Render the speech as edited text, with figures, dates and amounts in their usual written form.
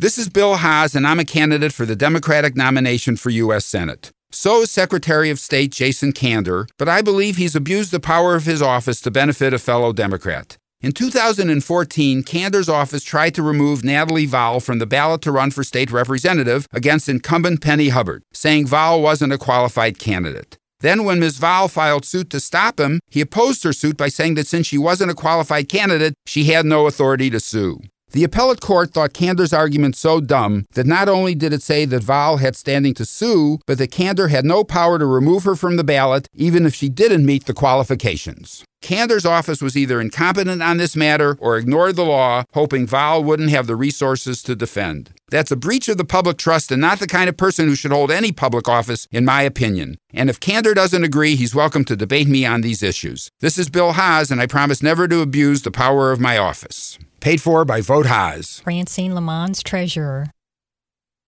This is Bill Haas, and I'm a candidate for the Democratic nomination for U.S. Senate. So is Secretary of State Jason Kander, but I believe he's abused the power of his office to benefit a fellow Democrat. In 2014, Kander's office tried to remove Natalie Vowell from the ballot to run for state representative against incumbent Penny Hubbard, saying Vowell wasn't a qualified candidate. Then when Ms. Vowell filed suit to stop him, he opposed her suit by saying that since she wasn't a qualified candidate, she had no authority to sue. The appellate court thought Kander's argument so dumb that not only did it say that Vowell had standing to sue, but that Kander had no power to remove her from the ballot, even if she didn't meet the qualifications. Kander's office was either incompetent on this matter or ignored the law, hoping Vowell wouldn't have the resources to defend. That's a breach of the public trust and not the kind of person who should hold any public office, in my opinion. And if Kander doesn't agree, he's welcome to debate me on these issues. This is Bill Haas, and I promise never to abuse the power of my office. Paid for by Vote Haas. Francine Lamons, Treasurer.